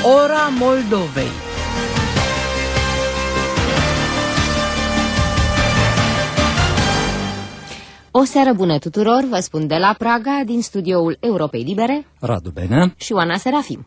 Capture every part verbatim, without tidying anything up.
Ora Moldovei. O seară bună tuturor, vă spun de la Praga, din studioul Europei Libere, Radu Benea și Oana Serafim.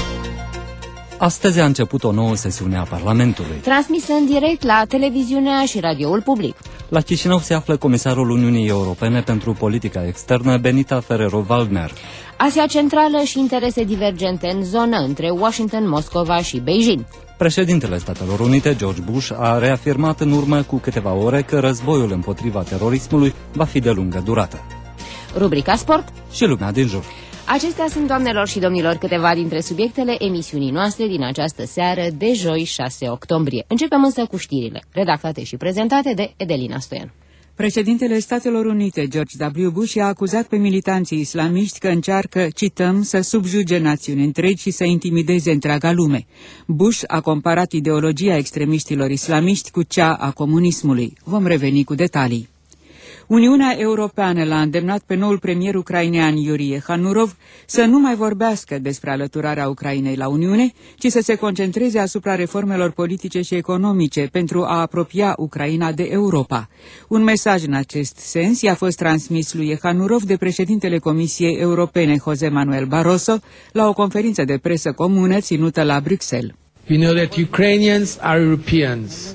Astăzi a început o nouă sesiune a Parlamentului, Transmisă în direct la televiziunea și radioul public. La Chișinău se află comisarul Uniunii Europene pentru politica externă, Benita Ferrero-Waldner. Asia Centrală și interese divergente în zonă între Washington, Moscova și Beijing. Președintele Statelor Unite, George Bush, a reafirmat în urmă cu câteva ore că războiul împotriva terorismului va fi de lungă durată. Rubrica Sport Și lumea din jur. Acestea sunt, doamnelor și domnilor, câteva dintre subiectele emisiunii noastre din această seară de joi șase octombrie. Începem însă cu știrile, redactate și prezentate de Edelina Stoian. Președintele Statelor Unite, George W. Bush, a acuzat pe militanții islamiști că încearcă, cităm, să subjuge națiuni întregi și să intimideze întreaga lume. Bush a comparat ideologia extremiștilor islamiști cu cea a comunismului. Vom reveni cu detalii. Uniunea Europeană l-a îndemnat pe noul premier ucrainean Iuri Iehanurov să nu mai vorbească despre alăturarea Ucrainei la Uniune, ci să se concentreze asupra reformelor politice și economice pentru a apropia Ucraina de Europa. Un mesaj în acest sens i-a fost transmis lui Iehanurov de președintele Comisiei Europene José Manuel Barroso la o conferință de presă comună ținută la Bruxelles. We know that Ukrainians are Europeans.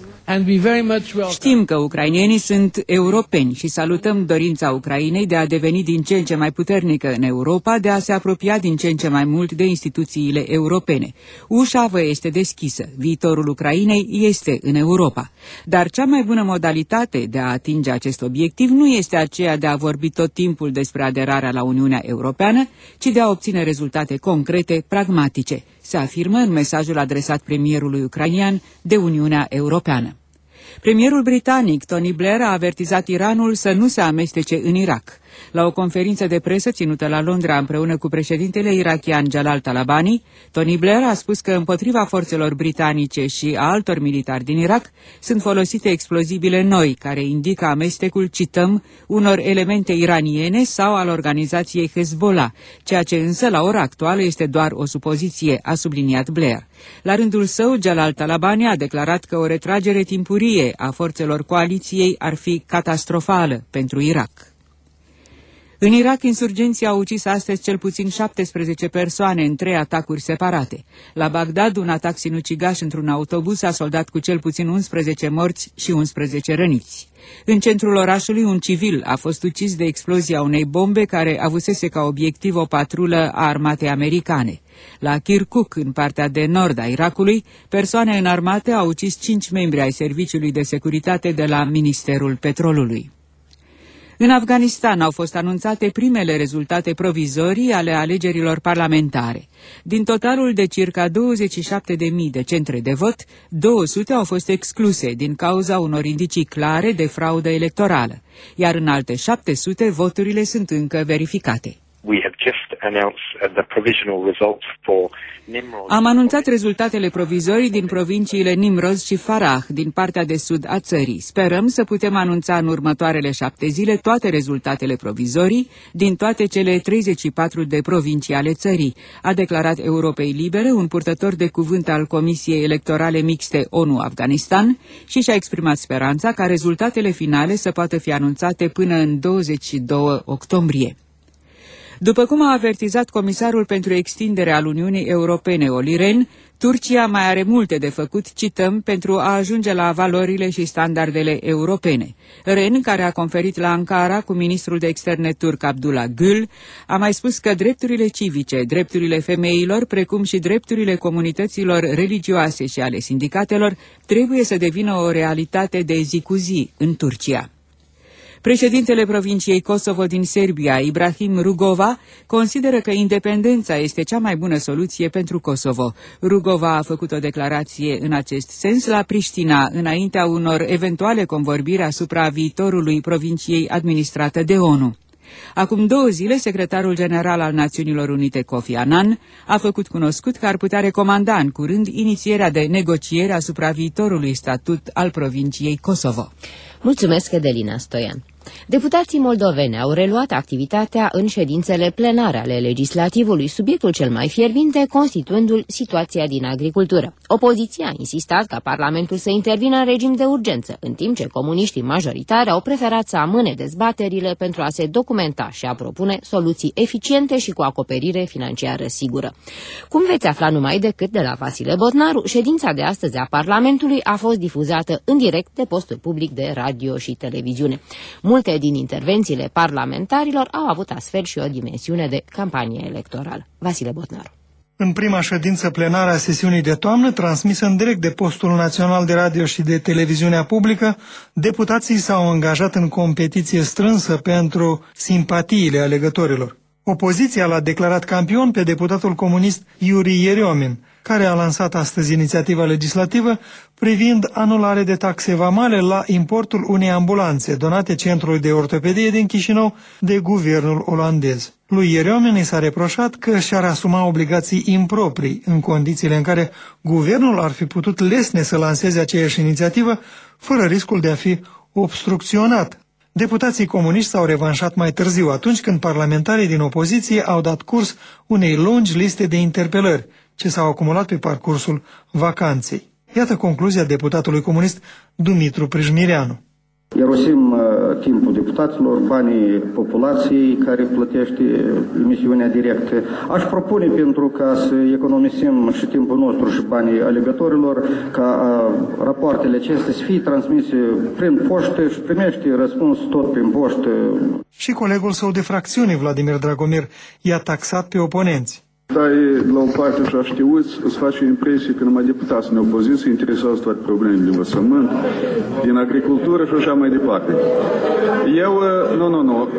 Știm că ucrainenii sunt europeni și salutăm dorința Ucrainei de a deveni din ce în ce mai puternică în Europa, de a se apropia din ce în ce mai mult de instituțiile europene. Ușa vă este deschisă, viitorul Ucrainei este în Europa. Dar cea mai bună modalitate de a atinge acest obiectiv nu este aceea de a vorbi tot timpul despre aderarea la Uniunea Europeană, ci de a obține rezultate concrete, pragmatice, se afirmă în mesajul adresat premierului ucrainian de Uniunea Europeană. Premierul britanic Tony Blair a avertizat Iranul să nu se amestece în Irak. La o conferință de presă ținută la Londra împreună cu președintele irakian Jalal Talabani, Tony Blair a spus că împotriva forțelor britanice și a altor militari din Irak sunt folosite explozibile noi, care indică amestecul, cităm, unor elemente iraniene sau al organizației Hezbollah, ceea ce însă la ora actuală este doar o supoziție, a subliniat Blair. La rândul său, Jalal Talabani a declarat că o retragere timpurie a forțelor coaliției ar fi catastrofală pentru Irak. În Irak, insurgenții au ucis astăzi cel puțin șaptesprezece persoane în trei atacuri separate. La Bagdad, un atac sinucigaș într-un autobuz a soldat cu cel puțin unsprezece morți și unsprezece răniți. În centrul orașului, un civil a fost ucis de explozia unei bombe care avusese ca obiectiv o patrulă a armatei americane. La Kirkuk, în partea de nord a Irakului, persoane înarmate au ucis cinci membri ai Serviciului de Securitate de la Ministerul Petrolului. În Afganistan au fost anunțate primele rezultate provizorii ale alegerilor parlamentare. Din totalul de circa douăzeci și șapte de mii de centre de vot, două sute au fost excluse din cauza unor indicii clare de fraudă electorală, iar în alte șapte sute voturile sunt încă verificate. Am anunțat rezultatele provizorii din provinciile Nimroz și Farah, din partea de sud a țării. Sperăm să putem anunța în următoarele șapte zile toate rezultatele provizorii din toate cele treizeci și patru de provincii ale țării, a declarat Europei Libere, un purtător de cuvânt al Comisiei Electorale Mixte ONU-Afganistan, și și-a exprimat speranța ca rezultatele finale să poată fi anunțate până în douăzeci și doi octombrie. După cum a avertizat comisarul pentru extindere al Uniunii Europene, Olli Rehn, Turcia mai are multe de făcut, cităm, pentru a ajunge la valorile și standardele europene. Rehn, care a conferit la Ankara cu ministrul de externe turc Abdullah Gül, a mai spus că drepturile civice, drepturile femeilor, precum și drepturile comunităților religioase și ale sindicatelor, trebuie să devină o realitate de zi cu zi în Turcia. Președintele provinciei Kosovo din Serbia, Ibrahim Rugova, consideră că independența este cea mai bună soluție pentru Kosovo. Rugova a făcut o declarație în acest sens la Priștina, înaintea unor eventuale convorbiri asupra viitorului provinciei administrată de ONU. Acum două zile, secretarul general al Națiunilor Unite, Kofi Annan, a făcut cunoscut că ar putea recomanda în curând inițierea de negocieri asupra viitorului statut al provinciei Kosovo. Mulțumesc, Edelina Stoian. Deputații moldoveni au reluat activitatea în ședințele plenare ale legislativului, subiectul cel mai fierbinte constituându-l situația din agricultură. Opoziția a insistat ca Parlamentul să intervină în regim de urgență, în timp ce comuniștii majoritari au preferat să amâne dezbaterile pentru a se documenta și a propune soluții eficiente și cu acoperire financiară sigură. Cum veți afla numai decât de la Vasile Botnaru, ședința de astăzi a Parlamentului a fost difuzată în direct de postul public de radio și televiziune. Multe din intervențiile parlamentarilor au avut astfel și o dimensiune de campanie electorală. Vasile Botnaru. În prima ședință plenară a sesiunii de toamnă, transmisă în direct de postul național de radio și de televiziunea publică, deputații s-au angajat în competiție strânsă pentru simpatiile alegătorilor. Opoziția l-a declarat campion pe deputatul comunist Iuri Ieriomin, care a lansat astăzi inițiativa legislativă privind anulare de taxe vamale la importul unei ambulanțe donate Centrului de Ortopedie din Chișinău de guvernul olandez. Lui Ieriomin i s-a reproșat că și-ar asuma obligații improprii în condițiile în care guvernul ar fi putut lesne să lanseze aceeași inițiativă fără riscul de a fi obstrucționat. Deputații comuniști s-au revanșat mai târziu, atunci când parlamentarii din opoziție au dat curs unei lungi liste de interpelări ce s-au acumulat pe parcursul vacanței. Iată concluzia deputatului comunist Dumitru Prijmireanu. Irosim uh, timpul deputaților, banii populației care plătește emisiunea directă. Aș propune, pentru ca să economisim și timpul nostru și banii alegătorilor, ca uh, rapoartele acestea să fie transmise prin poștă și primește răspuns tot prin poștă. Și colegul său de fracțiune, Vladimir Dragomir, i-a taxat pe oponenți. Stai la o parte și așteuți, îți face impresie că numai deputații în opoziție interesează toate problemele din învățământ, din agricultură și așa mai departe. Eu, nu, nu, nu.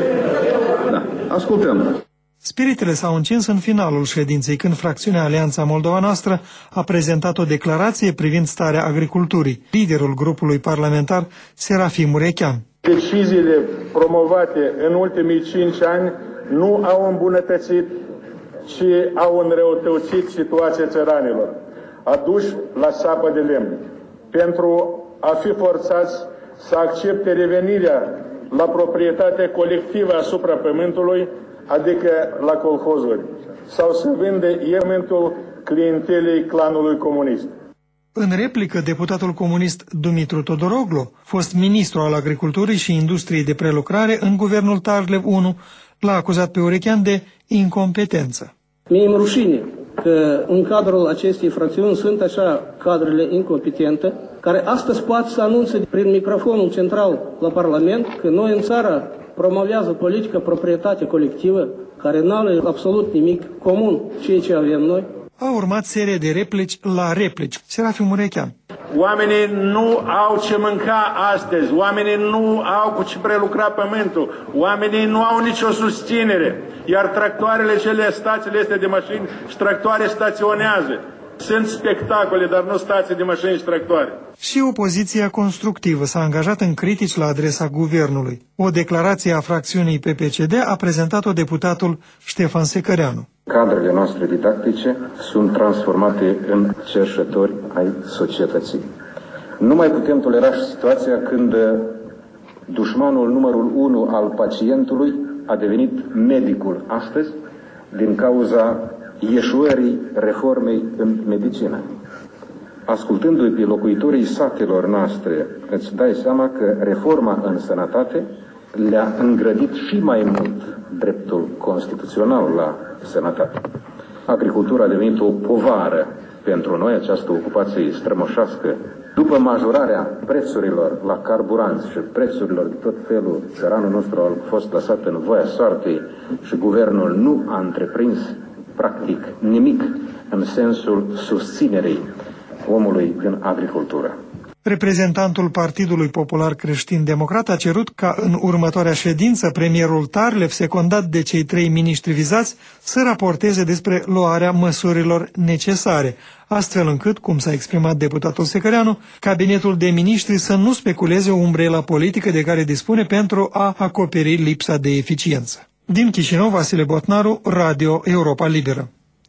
Da, ascultăm. Spiritele s-au încins în finalul ședinței, când fracțiunea Alianța Moldova Noastră a prezentat o declarație privind starea agriculturii. Liderul grupului parlamentar, Serafim Urechean. Deciziile promovate în ultimii cinci ani nu au îmbunătățit, ci au înrăutățit situația țăranilor, aduși la sapă de lemn, pentru a fi forțați să accepte revenirea la proprietatea colectivă asupra pământului, adică la colhozuri, sau să vândă elementul clientelei clanului comunist. În replică, deputatul comunist Dumitru Todoroglu, fost ministru al agriculturii și industriei de prelucrare în guvernul Tarlev unu, l-a acuzat pe Urechean de incompetență. Mie îmi rușine că în cadrul acestei fracțiuni sunt așa cadrele incompetente, care astăzi pot să anunțe prin microfonul central la Parlament că noi în țară promovează politica proprietate colectivă, care nu are absolut nimic comun ceea ce avem noi. A urmat serie de replici la replici. Serafim Urechean. Oamenii nu au ce mânca astăzi, oamenii nu au cu ce prelucra pământul, oamenii nu au nicio susținere, iar tractoarele cele, stațiile astea de mașini și tractoare staționează. Sunt spectacole, dar nu stații de mașini și tractoare. Și opoziția constructivă s-a angajat în critici la adresa guvernului. O declarație a fracțiunii P P C D a prezentat-o deputatul Ștefan Secăreanu. Cadrele noastre didactice sunt transformate în cerșetori ai societății. Nu mai putem tolera și situația când dușmanul numărul unu al pacientului a devenit medicul astăzi din cauza ieșuării reformei în medicină. Ascultându-i pe locuitorii satelor noastre, îți dai seama că reforma în sănătate le-a îngrădit și mai mult dreptul constituțional la sănătate. Agricultura a devenit o povară pentru noi, această ocupație strămoșească. După majorarea prețurilor la carburanți și prețurilor de tot felul, țăranul nostru a fost lăsat în voia soartei și guvernul nu a întreprins practic nimic în sensul susținerii omului din agricultură. Reprezentantul Partidului Popular Creștin-Democrat a cerut ca în următoarea ședință premierul Tarlev, secundat de cei trei miniștri vizați, să raporteze despre luarea măsurilor necesare, astfel încât, cum s-a exprimat deputatul Secăreanu, cabinetul de miniștri să nu speculeze o umbrela politică de care dispune pentru a acoperi lipsa de eficiență. Din Chișinău, Vasile Botnaru, Radio Europa Liberă.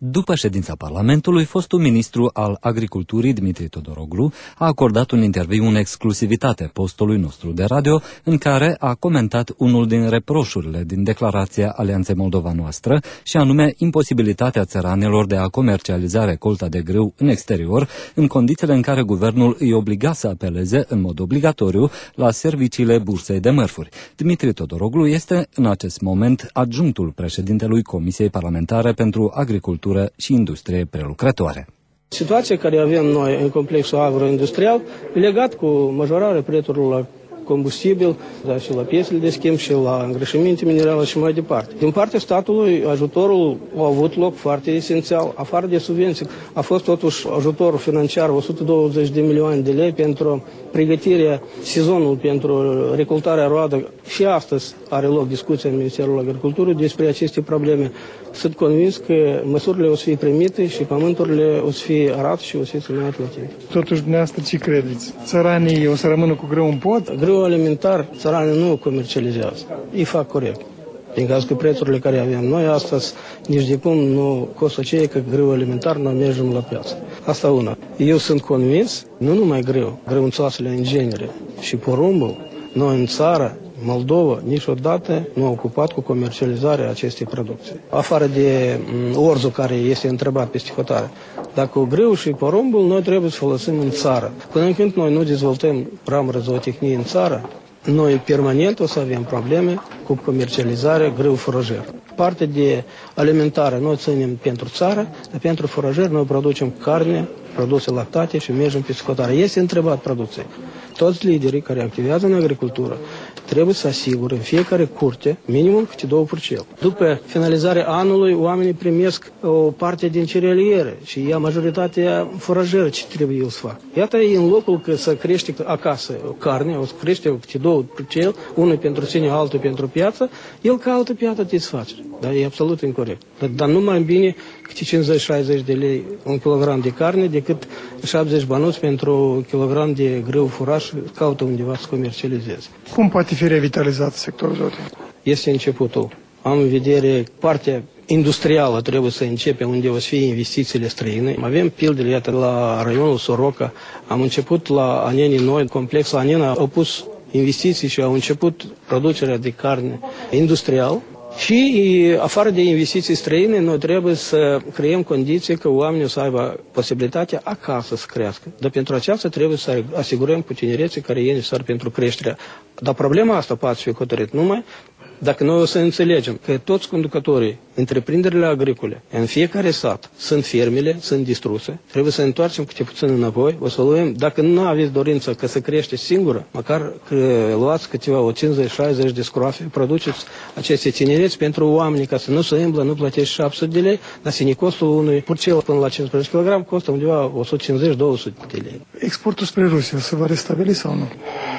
După ședința Parlamentului, fostul ministru al Agriculturii, Dimitri Todoroglu, a acordat un interviu în exclusivitate postului nostru de radio, în care a comentat unul din reproșurile din declarația Alianței Moldova Noastră, și anume imposibilitatea țăranilor de a comercializa recolta de grâu în exterior, în condițiile în care guvernul îi obliga să apeleze în mod obligatoriu la serviciile bursei de mărfuri. Dimitri Todoroglu este în acest moment adjunctul președintelui Comisiei Parlamentare pentru Agricultură și industrie prelucrătoare. Situația care avem noi în complexul agroindustrial e legat cu majorarea prețurilor la combustibil, dar și la piesele de schimb și la îngrășăminte minerale și mai departe. Din partea statului, ajutorul a avut loc foarte esențial. Afară de subvenții, a fost totuși ajutor financiar o sută douăzeci de milioane de lei pentru pregătirea sezonului pentru recoltarea roadă. Și astăzi are loc discuția în Ministerul Agriculturii despre aceste probleme. Sunt convins că măsurile o să fie primite și pământurile o să fie arate și o să fie semnate la timp. Totuși, dumneavoastră, ce credeți? Țăranii o să rămână cu grâu în pod? Grâu alimentar, țăranii nu o comercializează. Îi fac corect. Din caz că prețurile care avem noi astăzi, nici de cum nu costă aceea că grâu alimentar nu mergem la piață. Asta una. Eu sunt convins, nu numai grâu, grăunțoasele în genere și porumbul, noi în țară, Moldova, niciodată nu a ocupat cu comercializarea acestei producții. Afară de orzul care este întrebat peste hotare. Dacă grâu și porumbul, noi trebuie să folosim în țară. Până când noi nu dezvoltăm ramură zootehnie în țară, noi permanent o să avem probleme cu comercializarea grâu furajer. Partea de alimentare noi ținem pentru țară, dar pentru furajer noi producem carne, produse lactate și mergem pe scotare. Este întrebat producție. Toți liderii care activează în agricultură trebuie să asigure în fiecare curte minimum câte două purcel. După finalizarea anului, oamenii primesc o parte din cerealiere și ia majoritatea furajeră ce trebuie eu să fac. Iată, în locul că să crește acasă carne, o să crește câte două purcel, unul pentru sine, altul pentru piață, el caută piața desfacere. Dar e absolut incorrect. Dar, dar nu mai bine câte cincizeci șaizeci de lei un kilogram de carne decât șaptezeci bănuți pentru un kilogram de grâu furaș, caută undeva să comercializeze. Cum poate fi revitalizat sectorul zootehnic? Este începutul. Am în vedere partea industrială, trebuie să începe unde o să fie investițiile străine. Avem pildele, iată, la raionul Soroca. Am început la Anenii Noi, complexul Anena au pus investiții și au început producerea de carne industrial. Și, afară de investiții străine, noi trebuie să creăm condiții că oamenii să aibă posibilitatea acasă să crească. Dar pentru aceasta trebuie să asigurăm cu tinereții care e necesar pentru creșterea. Dar problema asta poate fi hotărât numai dacă noi o să înțelegem că toți conducătorii, întreprinderile agricole, în fiecare sat, sunt fermele, sunt distruse, trebuie să întoarcem câte puțin înapoi, o să luăm, dacă nu aveți dorință că să crește singură, măcar că luați câteva o cincizeci șaizeci de scroafe, produceți aceste tinereți pentru oameni, ca să nu se îmblă, nu plătești șapte sute de lei, dar să ne costul unui purcel până la cincisprezece kilograme costă undeva o sută cincizeci două sute de lei. Exportul spre Rusia se va restabili sau nu?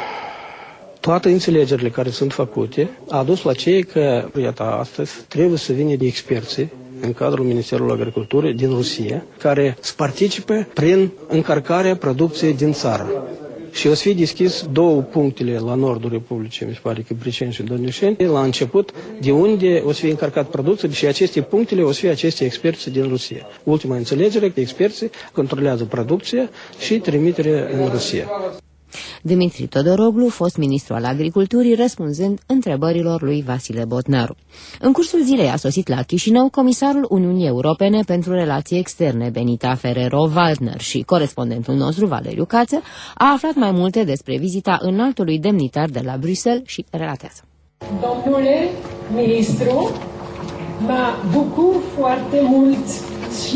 Toate înțelegerile care sunt făcute a dus la cei că, iată, astăzi trebuie să vină de experții în cadrul Ministerului Agriculturii din Rusia, care să participe prin încărcarea producției din țară. Și o să fie deschis două punctele la nordul Republicii, mi se pare că Briceni și Dornișeni, la început, de unde o să fie încărcat producția și aceste punctele o să fie aceste experți din Rusia. Ultima înțelegere că experții controlează producția și trimiterea în Rusia. Dimitri Todoroglu, fost ministru al agriculturii, răspunzând întrebărilor lui Vasile Botnaru. În cursul zilei a sosit la Chișinău comisarul Uniunii Europene pentru Relații Externe, Benita Ferrero-Waldner, și corespondentul nostru, Valeriu Cață, a aflat mai multe despre vizita înaltului demnitar de la Bruxelles și relatează. Domnule ministru, mă bucur foarte mult și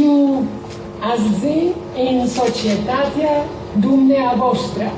azi în societatea dumneavoastră.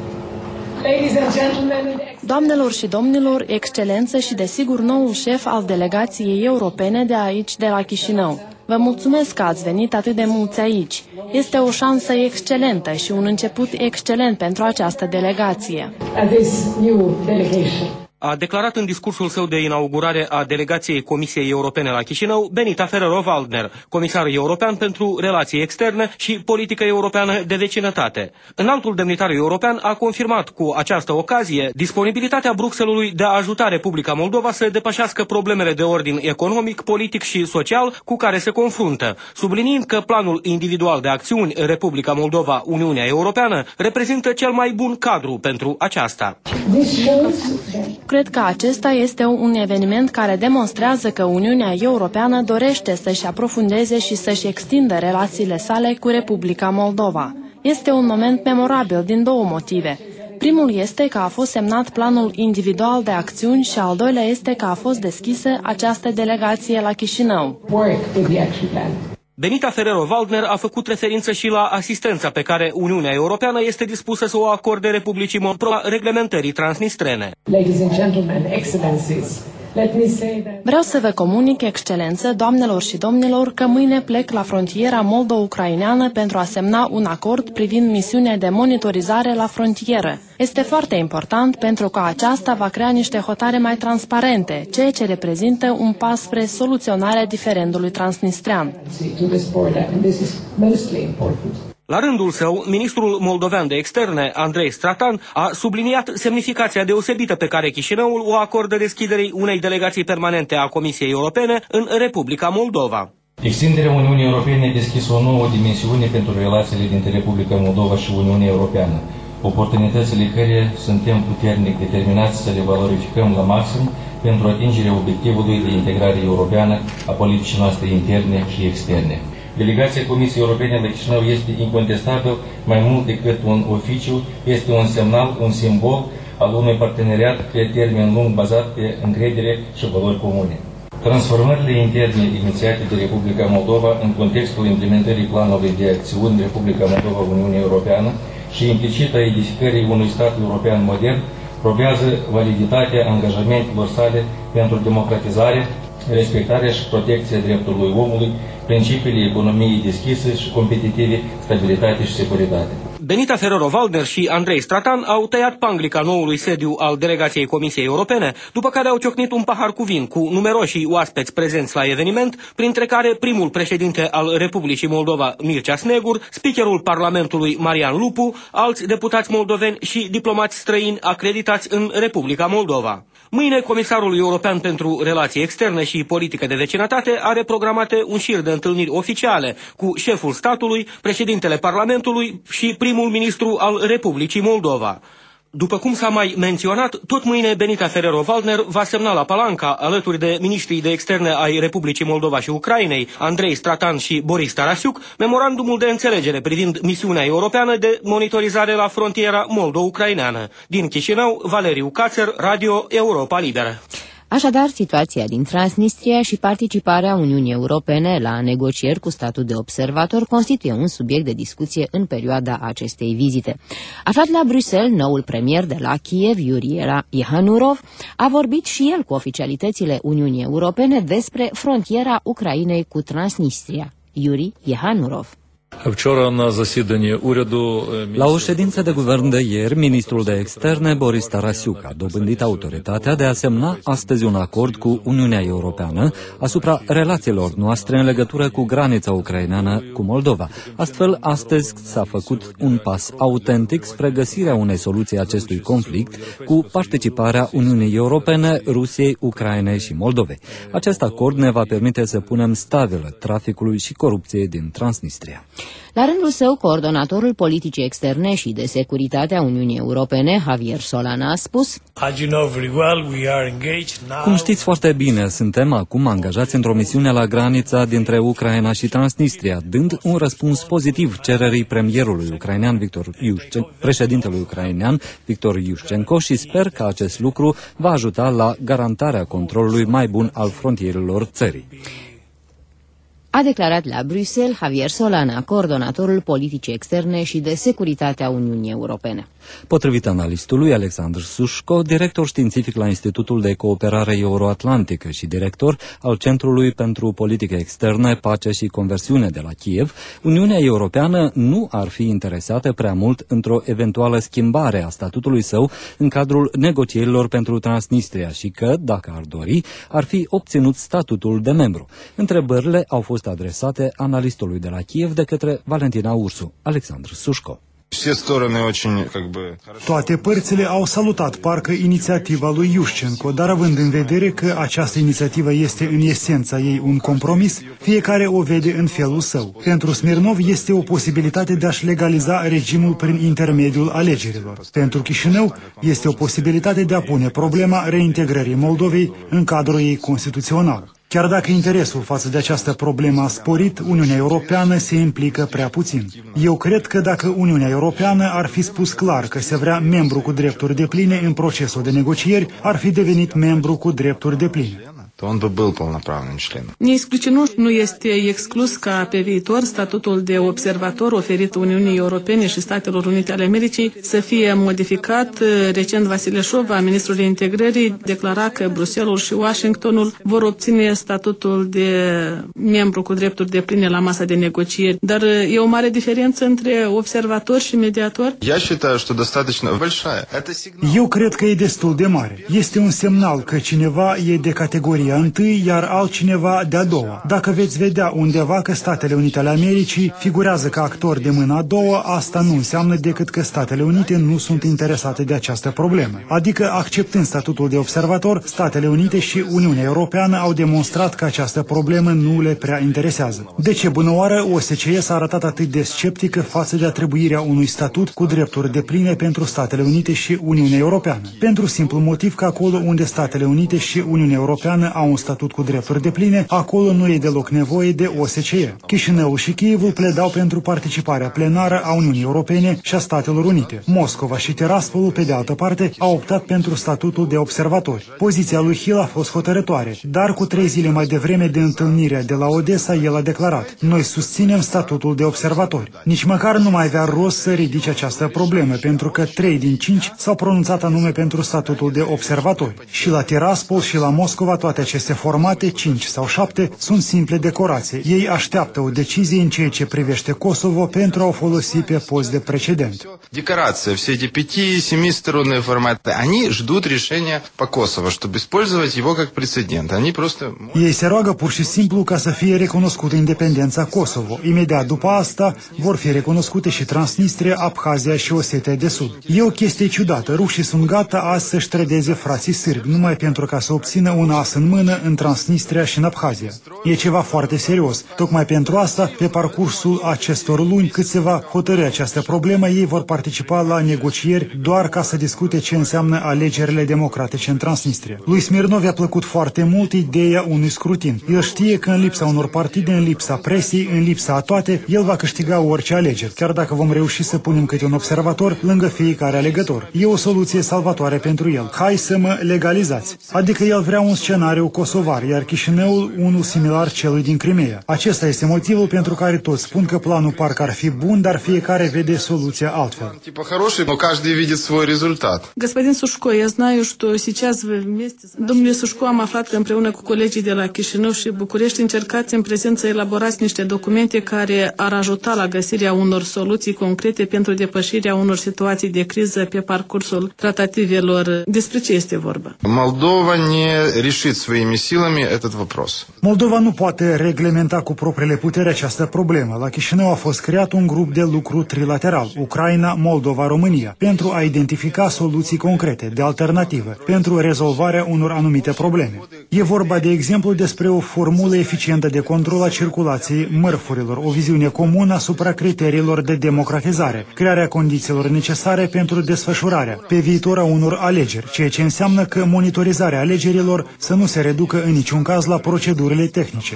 Doamnelor și domnilor, excelență și desigur noul șef al delegației europene de aici, de la Chișinău. Vă mulțumesc că ați venit atât de mulți aici. Este o șansă excelentă și un început excelent pentru această delegație. A declarat în discursul său de inaugurare a delegației Comisiei Europene la Chișinău Benita Ferrero-Waldner, comisar european pentru relații externe și politică europeană de vecinătate. Înaltul demnitar european a confirmat cu această ocazie disponibilitatea Bruxellesului de a ajuta Republica Moldova să depășească problemele de ordin economic, politic și social cu care se confruntă, subliniind că planul individual de acțiuni Republica Moldova-Uniunea Europeană reprezintă cel mai bun cadru pentru aceasta. Cred că acesta este un eveniment care demonstrează că Uniunea Europeană dorește să-și aprofundeze și să-și extindă relațiile sale cu Republica Moldova. Este un moment memorabil din două motive. Primul este că a fost semnat planul individual de acțiuni și al doilea este că a fost deschisă această delegație la Chișinău. Benita Ferrero-Waldner a făcut referință și la asistența pe care Uniunea Europeană este dispusă să o acorde Republicii Moldova reglementării transnistrene. Vreau să vă comunic, excelență, doamnelor și domnilor, că mâine plec la frontiera moldo-ucraineană pentru a semna un acord privind misiunea de monitorizare la frontieră. Este foarte important pentru că aceasta va crea niște hotare mai transparente, ceea ce reprezintă un pas spre soluționarea diferendului transnistrean. La rândul său, ministrul moldovean de externe, Andrei Stratan, a subliniat semnificația deosebită pe care Chișinăul o acordă deschiderii unei delegații permanente a Comisiei Europene în Republica Moldova. Extinderea Uniunii Europene a deschis o nouă dimensiune pentru relațiile dintre Republica Moldova și Uniunea Europeană, oportunitățile care suntem puternic determinați să le valorificăm la maxim pentru atingerea obiectivului de integrare europeană a politicii noastre interne și externe. Delegația Comisiei Europene la Chișinău este incontestabil mai mult decât un oficiu, este un semnal, un simbol al unui parteneriat pe termen lung bazat pe încredere și valori comune. Transformările interne inițiate de Republica Moldova în contextul implementării planului de acțiuni Republica Moldova-Uniunea Europeană și implicit a edificării unui stat european modern probează validitatea angajamentelor sale pentru democratizare, respectarea și protecția drepturilor omului, principiile economiei deschise și competitive, stabilitate și securitate. Benita Ferrero-Waldner și Andrei Stratan au tăiat panglica noului sediu al delegației Comisiei Europene, după care au ciocnit un pahar cu vin cu numeroși oaspeți prezenți la eveniment, printre care primul președinte al Republicii Moldova, Mircea Snegur, speakerul Parlamentului, Marian Lupu, alți deputați moldoveni și diplomați străini acreditați în Republica Moldova. Mâine, Comisarul European pentru Relații Externe și Politică de Vecinătate are programate un șir de întâlniri oficiale cu șeful statului, președintele Parlamentului și primul ministru al Republicii Moldova. După cum s-a mai menționat, tot mâine Benita Ferrero-Waldner va semna la Palanca, alături de ministrii de externe ai Republicii Moldova și Ucrainei, Andrei Stratan și Boris Tarasiuc, memorandumul de înțelegere privind misiunea europeană de monitorizare la frontiera moldo-ucraineană. Din Chișinău, Valeriu Cațer, Radio Europa Liberă. Așadar, situația din Transnistria și participarea Uniunii Europene la negocieri cu statul de observator constituie un subiect de discuție în perioada acestei vizite. Aflat la Bruxelles, noul premier de la Kiev, Yuri Yehanurov, a vorbit și el cu oficialitățile Uniunii Europene despre frontiera Ucrainei cu Transnistria. Yuri Yehanurov. La o ședință de guvern de ieri, ministrul de externe Boris Tarasiuc a dobândit autoritatea de a semna astăzi un acord cu Uniunea Europeană asupra relațiilor noastre în legătură cu granița ucraineană cu Moldova. Astfel, astăzi s-a făcut un pas autentic spre găsirea unei soluții acestui conflict cu participarea Uniunii Europene, Rusiei, Ucrainei și Moldovei. Acest acord ne va permite să punem stabilă traficului și corupției din Transnistria. La rândul său, coordonatorul politicii externe și de securitate a Uniunii Europene, Javier Solana, a spus: Cum știți foarte bine, suntem acum angajați într-o misiune la granița dintre Ucraina și Transnistria, dând un răspuns pozitiv cererii premierului ucrainean Victor Yushchenko, președintelui ucrainean Victor Yushchenko, și sper că acest lucru va ajuta la garantarea controlului mai bun al frontierelor țării. A declarat la Bruxelles Javier Solana, coordonatorul politicii externe și de securitate a Uniunii Europene. Potrivit analistului Alexandru Sușco, director științific la Institutul de Cooperare Euroatlantică și director al Centrului pentru Politică Externă, Pace și Conversiune de la Kiev, Uniunea Europeană nu ar fi interesată prea mult într-o eventuală schimbare a statutului său în cadrul negocierilor pentru Transnistria și că, dacă ar dori, ar fi obținut statutul de membru. Întrebările au fost adresate analistului de la Kiev de către Valentina Ursu. Alexandru Sușco. Toate părțile au salutat parcă inițiativa lui Iușcenco, dar având în vedere că această inițiativă este în esența ei un compromis, fiecare o vede în felul său. Pentru Smirnov este o posibilitate de a-și legaliza regimul prin intermediul alegerilor. Pentru Chișinău este o posibilitate de a pune problema reintegrării Moldovei în cadrul ei constituțional. Chiar dacă interesul față de această problemă a sporit, Uniunea Europeană se implică prea puțin. Eu cred că dacă Uniunea Europeană ar fi spus clar că se vrea membru cu drepturi depline în procesul de negocieri, ar fi devenit membru cu drepturi depline. Он бы был полноправным членом. Не исключено, nu este exclus ca pe viitor statutul de observator oferit Uniunii Europene și Statelor Unite ale Americii să fie modificat. Recent Vasile Șova, ministrul integrării, declara că Bruxelles și Washingtonul vor obține statutul de membru cu drepturi depline la masa de negocieri. Dar e o mare diferență între observator și mediator? Я считаю, что достаточно большая. Это сигнал. Eu cred că e destul de mare. Este un semnal că cineva e de categoria întâi, iar altcineva de-a doua. Dacă veți vedea undeva că Statele Unite ale Americii figurează ca actor de mâna a doua, asta nu înseamnă decât că Statele Unite nu sunt interesate de această problemă. Adică, acceptând statutul de observator, Statele Unite și Uniunea Europeană au demonstrat că această problemă nu le prea interesează. De ce bunăoară O S C E s-a arătat atât de sceptică față de atribuirea unui statut cu drepturi depline pentru Statele Unite și Uniunea Europeană? Pentru simplu motiv că acolo unde Statele Unite și Uniunea Europeană au un statut cu drepturi depline, acolo nu e deloc nevoie de O S C E. Chișinăul și Kievul pledau pentru participarea plenară a Uniunii Europene și a Statelor Unite. Moscova și Tiraspolul, pe de altă parte, au optat pentru statutul de observatori. Poziția lui Hill a fost hotărătoare, dar cu trei zile mai devreme de întâlnirea de la Odessa, el a declarat: noi susținem statutul de observatori. Nici măcar nu mai avea rost să ridice această problemă, pentru că trei din cinci s-au pronunțat anume pentru statutul de observatori. Și la Tiraspol și la Moscova toate aceste formate, cinci sau șapte, sunt simple decorații. Ei așteaptă o decizie în ceea ce privește Kosovo pentru a o folosi pe post de precedent. Декорация, все эти пяти-семисторонние форматы, они ждут решения по Kosovo, чтобы использовать его как прецедент. Они просто... Ei se roagă pur și simplu ca să fie recunoscută independența Kosovo. Imediat după asta vor fi recunoscute și Transnistria, Abhazia și Osetia de Sud. E o chestie ciudată. Rușii sunt gata azi să-și trădeze frații sârbi, numai pentru ca să obțină un as în mână în Transnistria și în Abhazia. E ceva foarte serios. Tocmai pentru asta, pe parcursul acestor luni, cât se va hotărî această problemă, ei vor participa la negocieri doar ca să discute ce înseamnă alegerile democratice în Transnistria. Lui Smirnov i-a plăcut foarte mult ideea unui scrutin. El știe că în lipsa unor partide, în lipsa presiei, în lipsa a toate, el va câștiga orice alegeri, chiar dacă vom reuși să punem câte un observator lângă fiecare alegător. E o soluție salvatoare pentru el. Hai să mă legalizați. Adică el vrea un scenariu kosovar, iar Chișinăul unul similar celui din Crimea. Acesta este motivul pentru care toți spun că planul parcă ar fi bun, dar fiecare vede soluția altfel. Типа хороший, но каждый видит свой результат. Господин Сушко, я знаю, что сейчас вы вместе... Domnule Sușco, am aflat că împreună cu colegii de la Chișinău și București încercați în prezent să elaborați niște documente care ar ajuta la găsirea unor soluții concrete pentru depășirea unor situații de criză pe parcursul tratativelor. Despre ce este vorba? Moldova не решит своими силами этот вопрос. Moldova nu poate reglementa cu propriile puteri această problemă. La Chișinău a fost creat un grup de lucru trilateral, Ucraina, Moldova, România, pentru a identifica soluții concrete, de alternativă, pentru rezolvarea unor anumite probleme. E vorba, de exemplu, despre o formulă eficientă de control a circulației mărfurilor, o viziune comună asupra criteriilor de democratizare, crearea condițiilor necesare pentru desfășurarea pe viitor a unor alegeri, ceea ce înseamnă că monitorizarea alegerilor să nu se reducă în niciun caz la procedurile tehnice.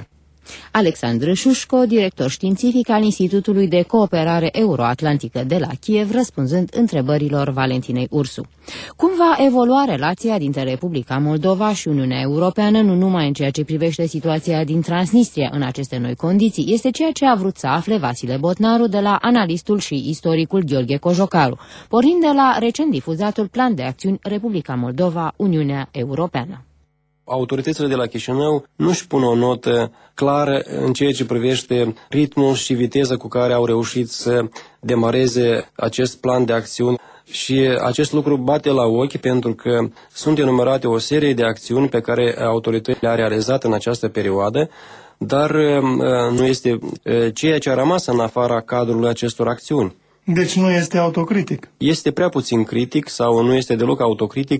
Alexandru Șușco, director științific al Institutului de Cooperare Euroatlantică de la Kiev, răspunzând întrebărilor Valentinei Ursu. Cum va evolua relația dintre Republica Moldova și Uniunea Europeană, nu numai în ceea ce privește situația din Transnistria în aceste noi condiții, este ceea ce a vrut să afle Vasile Botnaru de la analistul și istoricul Gheorghe Cojocaru, pornind de la recent difuzatul Plan de Acțiuni Republica Moldova-Uniunea Europeană. Autoritățile de la Chișinău nu își pun o notă clară în ceea ce privește ritmul și viteza cu care au reușit să demareze acest plan de acțiuni. Și acest lucru bate la ochi pentru că sunt enumerate o serie de acțiuni pe care autoritățile le-au realizat în această perioadă, dar nu este ceea ce a rămas în afara cadrului acestor acțiuni. Deci nu este autocritic. Este prea puțin critic sau nu este deloc autocritic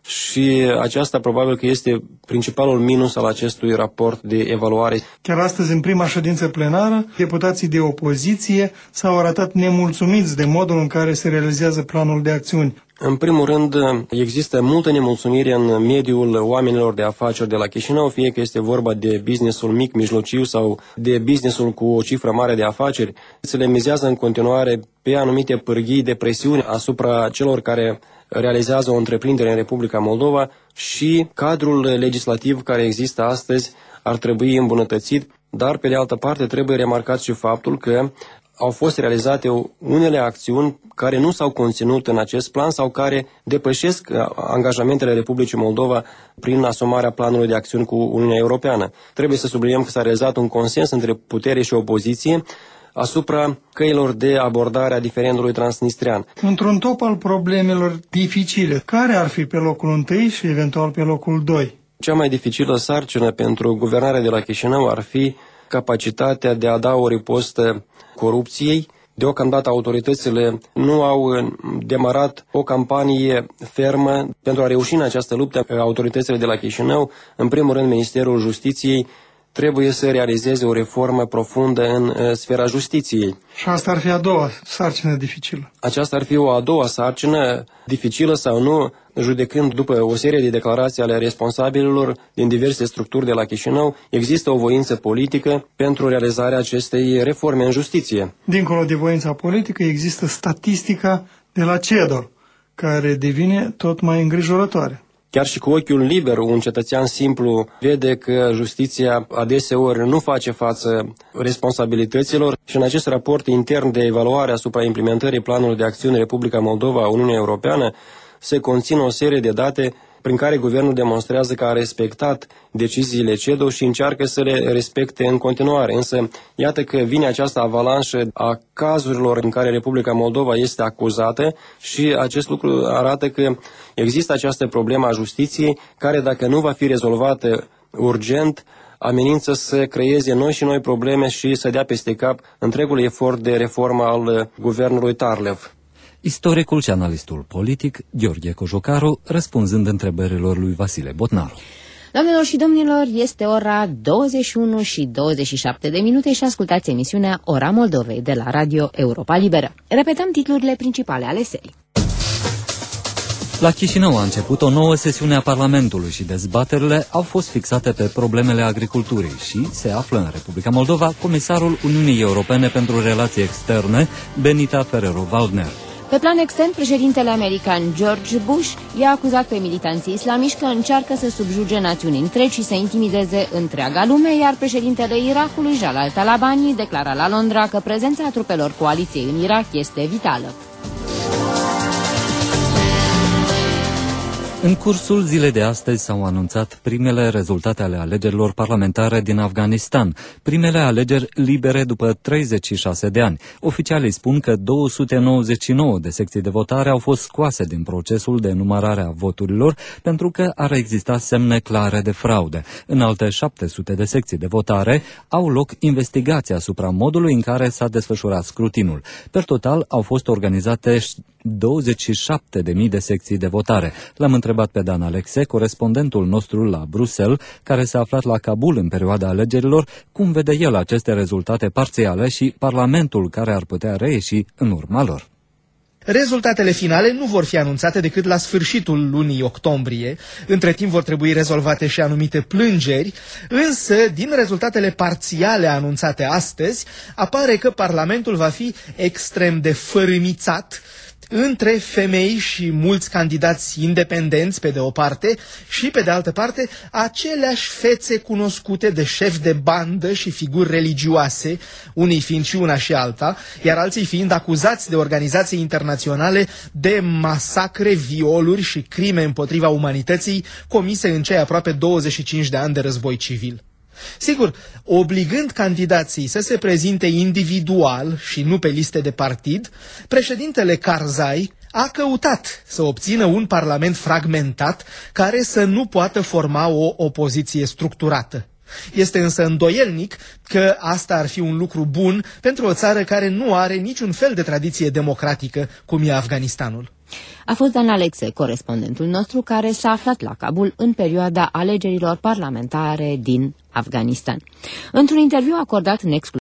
și aceasta probabil că este principalul minus al acestui raport de evaluare. Chiar astăzi, în prima ședință plenară, deputații de opoziție s-au arătat nemulțumiți de modul în care se realizează planul de acțiuni. În primul rând, există multă nemulțumire în mediul oamenilor de afaceri de la Chișinău, fie că este vorba de businessul mic, mijlociu sau de businessul cu o cifră mare de afaceri. Se le mizează în continuare pe anumite pârghii de presiune asupra celor care realizează o întreprindere în Republica Moldova și cadrul legislativ care există astăzi ar trebui îmbunătățit, dar pe de altă parte trebuie remarcat și faptul că au fost realizate unele acțiuni care nu s-au conținut în acest plan sau care depășesc angajamentele Republicii Moldova prin asumarea planului de acțiuni cu Uniunea Europeană. Trebuie să subliniem că s-a realizat un consens între putere și opoziție asupra căilor de abordare a diferendului transnistrian. Într-un top al problemelor dificile, care ar fi pe locul întâi și eventual pe locul doi? Cea mai dificilă sarcină pentru guvernarea de la Chișinău ar fi capacitatea de a da o ripostă corupției. Deocamdată autoritățile nu au demarat o campanie fermă pentru a reuși în această luptă. Autoritățile de la Chișinău, în primul rând Ministerul Justiției, trebuie să realizeze o reformă profundă în sfera justiției. Și asta ar fi a doua sarcină dificilă. Aceasta ar fi o a doua sarcină, dificilă sau nu, judecând după o serie de declarații ale responsabililor din diverse structuri de la Chișinău, există o voință politică pentru realizarea acestei reforme în justiție. Dincolo de voința politică, există statistica de la CEDO, care devine tot mai îngrijorătoare. Chiar și cu ochiul liber, un cetățean simplu vede că justiția adeseori nu face față responsabilităților și în acest raport intern de evaluare asupra implementării planului de acțiune Republica Moldova, Uniunea Europeană, se conțin o serie de date prin care guvernul demonstrează că a respectat deciziile CEDO și încearcă să le respecte în continuare. Însă, iată că vine această avalanșă a cazurilor în care Republica Moldova este acuzată și acest lucru arată că există această problemă a justiției care, dacă nu va fi rezolvată urgent, amenință să creeze noi și noi probleme și să dea peste cap întregul efort de reformă al guvernului Tarlev. Istoricul și analistul politic Gheorghe Cojocaru, răspunzând întrebărilor lui Vasile Botnaru. Doamnelor și domnilor, este ora douăzeci și unu și douăzeci și șapte de minute și ascultați emisiunea Ora Moldovei de la Radio Europa Liberă. Repetăm titlurile principale ale serii. La Chișinău a început o nouă sesiune a Parlamentului și dezbaterile au fost fixate pe problemele agriculturii și se află în Republica Moldova comisarul Uniunii Europene pentru Relații Externe, Benita Ferrero-Waldner. Pe plan extern, președintele american George Bush i-a acuzat pe militanții islamiști că încearcă să subjuge națiuni întregi și să intimideze întreaga lume, iar președintele Irakului, Jalal Talabani, declara la Londra că prezența trupelor coaliției în Irak este vitală. În cursul zilei de astăzi s-au anunțat primele rezultate ale alegerilor parlamentare din Afganistan, primele alegeri libere după treizeci și șase de ani. Oficialii spun că două sute nouăzeci și nouă de secții de votare au fost scoase din procesul de numărare a voturilor pentru că ar exista semne clare de fraude. În alte șapte sute de secții de votare au loc investigații asupra modului în care s-a desfășurat scrutinul. Per total au fost organizate douăzeci și șapte de mii de secții de votare. L-am întrebat pe Dan Alexe, corespondentul nostru la Bruxelles, care s-a aflat la Kabul în perioada alegerilor, cum vede el aceste rezultate parțiale și Parlamentul care ar putea reieși în urma lor. Rezultatele finale nu vor fi anunțate decât la sfârșitul lunii octombrie. Între timp vor trebui rezolvate și anumite plângeri, însă din rezultatele parțiale anunțate astăzi apare că Parlamentul va fi extrem de fărâmițat între femei și mulți candidați independenți pe de o parte și pe de altă parte aceleași fețe cunoscute de șefi de bandă și figuri religioase, unii fiind și una și alta, iar alții fiind acuzați de organizații internaționale de masacre, violuri și crime împotriva umanității comise în cei aproape douăzeci și cinci de ani de război civil. Sigur, obligând candidații să se prezinte individual și nu pe liste de partid, președintele Karzai a căutat să obțină un parlament fragmentat care să nu poată forma o opoziție structurată. Este însă îndoielnic că asta ar fi un lucru bun pentru o țară care nu are niciun fel de tradiție democratică, cum e Afganistanul. A fost Dan Alexe, corespondentul nostru, care s-a aflat la Kabul în perioada alegerilor parlamentare din Afganistan. Într-un interviu acordat în exclusiv